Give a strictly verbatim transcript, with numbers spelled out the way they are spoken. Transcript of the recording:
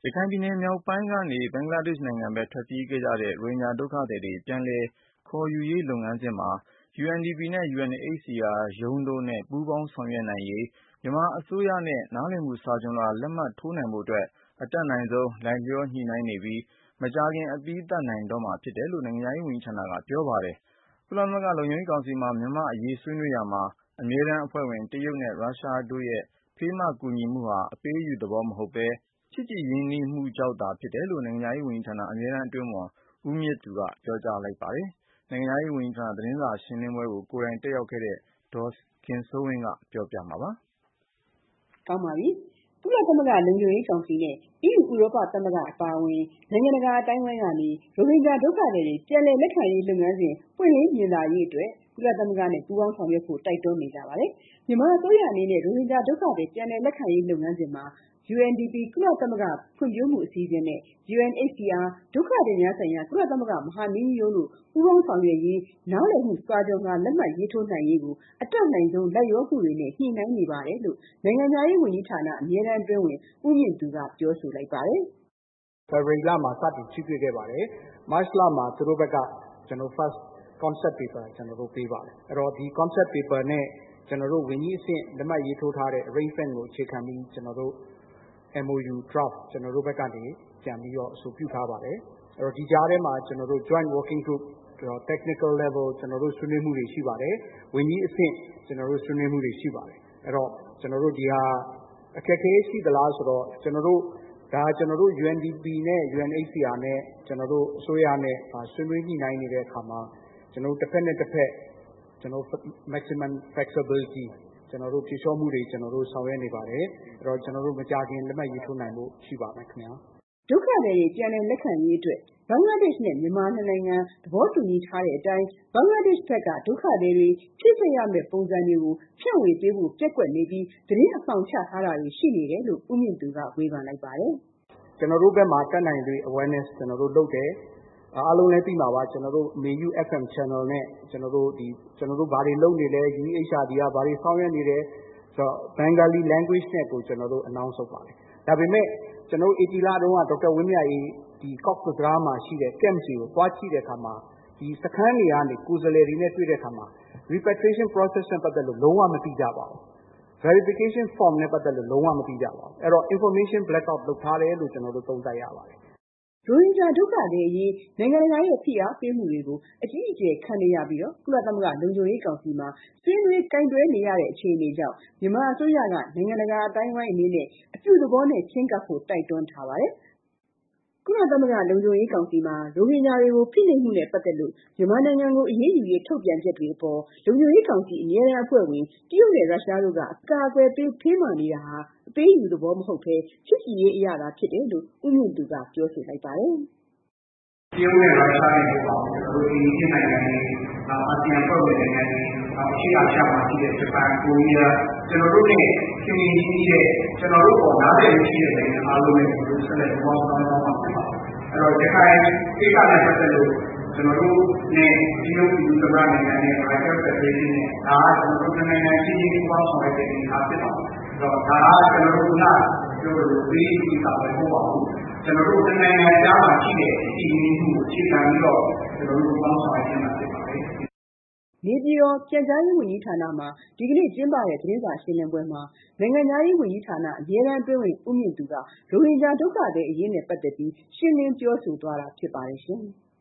ရခိုင်ပြည်နယ်မြောက်ပိုင်းကနေ ဘင်္ဂလားဒေ့ရှ်နိုင်ငံဘက် ထွက်ပြေးခဲ့ကြတဲ့ ရိုဟင်ဂျာဒုက္ခသည်တွေ ပြန်လည်ခေါ်ယူရေးလုပ်ငန်းစဉ်မှာ ယူအန်ဒီပီ နဲ့ ယူအန်အိတ်စီအာ ရုံးတို့နဲ့ ပူးပေါင်းဆောင်ရွက်နိုင်ရေး မြန်မာအစိုးရနဲ့ နားလည်မှုစာချွန်လွှာ လက်မှတ်ထိုးနိုင်ဖို့အတွက် အတတ်နိုင်ဆုံး လိုက်လျောညှိနှိုင်းနေပြီး မကြာခင် အပြီးသတ်နိုင်တော့မှာဖြစ်တယ်လို့ နိုင်ငံခြားရေးဝန်ကြီးဌာနက ပြောပါတယ်။ ကုလသမဂ္ဂလုံခြုံရေးကောင်စီမှာ မြန်မာ့အရေးဆွေးနွေးရာမှာ အမြဲတမ်းအဖွဲ့ဝင် တရုတ်နဲ့ ရုရှားတို့ရဲ့ ဖေးမကူညီမှုဟာ အပေးအယူသဘောမဟုတ်ဘဲ ချစ်ကြည်ရင်းနှီးမှုကြောင့်သာဖြစ်တယ်လို့ နိုင်ငံခြားရေးဝန်ကြီးဌာန အမြဲတမ်းအတွင်းဝန် ဦးမြင့်သူက ပြောကြားလိုက်ပါတယ်။ နိုင်ငံခြားရေးဝန်ကြီးဌာန သတင်းစာရှင်းလင်းပွဲကို ကိုယ်တိုင်တက်ရောက်ခဲ့တဲ့ ဒေါ်ခင်စိုးဝင်းက ပြောပြမှာပါ။ ကုလသမဂ္ဂလုံခြုံရေးကောင်စီနဲ့ အီးယူ ဥရောပသမဂ္ဂအပါအဝင် နိုင်ငံတကာအသိုင်းအဝိုင်းကနေ ရိုဟင်ဂျာဒုက္ခသည်တွေ ပြန်လည်လက်ခံရေးလုပ်ငန်းစဉ် ပွင့်လင်းမြင်သာရေးအတွက် ကုလသမဂ္ဂနဲ့ ပူးပေါင်းဆောင်ရွက်ဖို့ တိုက်တွန်းနေကြပါတယ်။ မြန်မာအစိုးရအနေနဲ့ ရိုဟင်ဂျာဒုက္ခသည် ပြန်လည်လက်ခံရေးလုပ်ငန်းစဉ်မှာ ယူအန်ဒီပီ ကုလသမဂ္ဂဖွံ့ဖြိုးမှုအစီအစဉ်နဲ့ ယူအန်အိတ်စီအာ ဒုက္ခသည်များဆိုင်ရာ ကုလသမဂ္ဂမဟာမင်းကြီးရုံးတို့ ပူးပေါင်းဆောင်ရွက်ရေး နားလည်မှုစာချွန်လွှာ လက်မှတ်ရေးထိုးနိုင်ရေးကို အတတ်နိုင်ဆုံး လိုက်လျောမှုတွေနဲ့ ညှိနှိုင်းနေပါတယ်လို့ နိုင်ငံခြားရေးဝန်ကြီးဌာန အမြဲတမ်းအတွင်းဝန် ဦးမြင့်သူက ပြောဆိုလိုက်ပါတယ်။ ဖေဖော်ဝါရီလမှာ စတင်ထိတွေ့ခဲ့ပါတယ်။ မတ်လမှာ သူတို့ဘက်က First Concept Paper ကျနော်တို့ပေးပါတယ်။ အဲဒီတော့ ဒီ Concept Paper နဲ့ ကျနော်တို့ ဝန်ကြီးအဆင့် လက်မှတ်ရေးထိုးထားတဲ့ Arrangement ကိုအခြေခံပြီး ကျနော်တို့ အမ်အိုယူ Draft ကျနော်တို့ဘက်ကနေ ပြန်ပြီးတော့ အဆိုပြုထားပါတယ်။ အဲဒီတော့ ဒီကြားထဲမှာ ကျနော်တို့ Joint Working Group Technical Level ကျနော်တို့ ဆွေးနွေးမှုတွေရှိပါတယ်။ ဝန်ကြီးအဆင့် ကျနော်တို့ ဆွေးနွေးမှုတွေရှိပါတယ်။ အဲဒီတော့ ကျနော်တို့ဒီဟာ အခက်အခဲရှိသလားဆိုတော့ ကျနော်တို့ ဒါကျနော်တို့ ယူအန်ဒီပီ နဲ့ ယူအန်အိတ်စီအာ နဲ့ ကျနော်တို့ အစိုးရနဲ့ ဆွေးနွေးညှိနှိုင်းနေတဲ့အခါမှာ ကျနော်တို့ တဖက်နဲ့တဖက် ကျနော်တို့ Maximum Flexibility ကျနော်တို့ ဖြေလျှော့မှုတွေ ကျနော်တို့ ဆောင်ရွက်နေပါတယ်။ အဲဒီတော့ ကျနော်တို့ မကြာခင် လက်မှတ်ရေးထိုးနိုင်ဖို့ ရှိပါမယ်ခင်ဗျာ။ ဒုက္ခသည်တွေ ပြန်လည်လက်ခံရေးအတွက် ဘင်္ဂလားဒေ့ရှ်နဲ့ မြန်မာနှစ်နိုင်ငံ သဘောတူညီထားတဲ့အတိုင်း ဘင်္ဂလားဒေ့ရှ်ဘက်က ဒုက္ခသည်တွေ ဖြည့်စွက်ရမယ့်ပုံစံတွေကို ဖြန့်ဝေပေးဖို့ ပျက်ကွက်နေပြီး သတင်းအမှောင်ချထားတာတွေ ရှိနေတယ်လို့ ဦးမြင့်သူက ဝေဖန်လိုက်ပါတယ်။ ကျနော်တို့ဘက်မှာ တတ်နိုင်သရွေ့ Awareness ကျနော်တို့လုပ်တယ်။ အားလုံးလည်းသိမှာပါ ကျနော်တို့ မေယု အက်ဖ်အမ် Channel နဲ့ ကျနော်တို့ ဘာတွေလုပ်နေလဲ ယူအန်အိတ်စီအာ က ဘာတွေဆောင်ရွက်နေတယ်ဆိုတော့ Bengali Language နဲ့ကို ကျနော်တို့ Announce လုပ်ပါတယ်။ ဒါပေမယ့် ကျနော်တို့ ဧပြီလတုန်းက ဒေါက်တာဝင်းမြတ်အေး Cox's Bazar မှာရှိတဲ့ Camp တွေကို သွားကြည့်တဲ့အခါမှာ ဒီစခန်းတွေကနေ ကိုယ်စားလှယ်တွေနဲ့ တွေ့တဲ့အခါမှာ Repatriation Process နဲ့ ပတ်သက်လို့ လုံးဝမသိကြပါဘူး။ Verification Form နဲ့ ပတ်သက်လို့ လုံးဝမသိကြပါဘူး။ အဲဒီတော့ Information Blackout လုပ်ထားတယ်လို့ ကျနော်တို့ သုံးသပ်ရပါတယ်။ရိုဟင်ဂျာဒုက္ခသည်အရေး နိုင်ငံတကာရဲ့ ဖိအားပေးမှုတွေကို အကြီးအကျယ်ခံနေရပြီး ကုလသမဂ္ဂလုံခြုံရေးကောင်စီမှာ ဆွေးနွေးကိုင်တွယ်နေရတဲ့အခြေအနေကြောင့် မြန်မာအစိုးရက နိုင်ငံတကာအသိုင်းအဝိုင်းအနေနဲ့ အပြုသဘောနဲ့ ချဉ်းကပ်ဖို့ တိုက်တွန်းထားပါတယ်။ ကုလသမဂ္ဂလုံခြုံရေးကောင်စီမှာ ရိုဟင်ဂျာတွေကို ဖိနှိပ်မှုနဲ့ပတ်သက်လို့ မြန်မာနိုင်ငံကို အရေးယူရေးထုတ်ပြန်ချက်တွေအပေါ် လုံခြုံရေးကောင်စီ အမြဲတမ်းအဖွဲ့ဝင် တရုတ်နဲ့ ရုရှားတို့က အကာအကွယ်ပေး ဖေးမနေတာဟာ အပေးအယူသဘောမဟုတ်ဘဲ ချစ်ကြည်ရေးအရသာဖြစ်တယ်လို့ ဦးမြင့်သူက ပြောဆိုလိုက်ပါတယ်။ တရုတ်နဲ့ ရုရှားနဲ့ ကျနော်တို့ အိမ်နီးချင်းနိုင်ငံတွေ နောက် အာဆီယံအဖွဲ့ဝင်နိုင်ငံတွေ နောက် အရှေ့အာရှမှာရှိတဲ့ ဂျပန်၊ ကိုရီးယား ကျနော်တို့နဲ့ ခင်မင်ရင်းနှီးတဲ့ ကျနော်တို့အပေါ် နားလည်မှုရှိတဲ့နိုင်ငံအားလုံးနဲ့ ကျနော်တို့ ဆက်လက်ပူးပေါင်းဆောင်ရွက်သွားမှာဖြစ်ပါတယ်။ အဲဒီတော့ ရခိုင်ကိစ္စနဲ့ပတ်သက်လို့ ကျနော်တို့နဲ့ တရုတ်ပြည်သူ့သမ္မတနိုင်ငံနဲ့ ရိုက်တာဖက်ဒရေးရှင်းနဲ့ ဒါက ကျနော်တို့ နှစ်နိုင်ငံချင်းချင်း ပူးပေါင်းဆောင်ရွက်တဲ့အနေအထားဖြစ်ပါတယ်။ ဒါက ကျနော်တို့ ခုနပြောသလို အပေးအယူကိစ္စလည်းမဟုတ်ပါဘူး။ ကျနော်တို့ နှစ်နိုင်ငံကြားမှာရှိတဲ့ ချစ်ကြည်ရင်းနှီးမှုကို အခြေခံပြီးတော့ ကျနော်တို့ ပူးပေါင်းဆောင်ရွက်ခြင်းသာဖြစ်ပါတယ်။နေပြည်တော် ပြန်ကြားရေးဝန်ကြီးဌာနမှာ ဒီကနေ့ကျင်းပတဲ့ သတင်းစာရှင်းလင်းပွဲမှာ နိုင်ငံခြားရေးဝန်ကြီးဌာန အမြဲတမ်းအတွင်းဝန် ဦးမြင့်သူက ရိုဟင်ဂျာဒုက္ခသည်အရေးနဲ့ပတ်သက်ပြီး ရှင်းလင်းပြောဆိုသွားတာဖြစ်ပါတယ်ရှင်။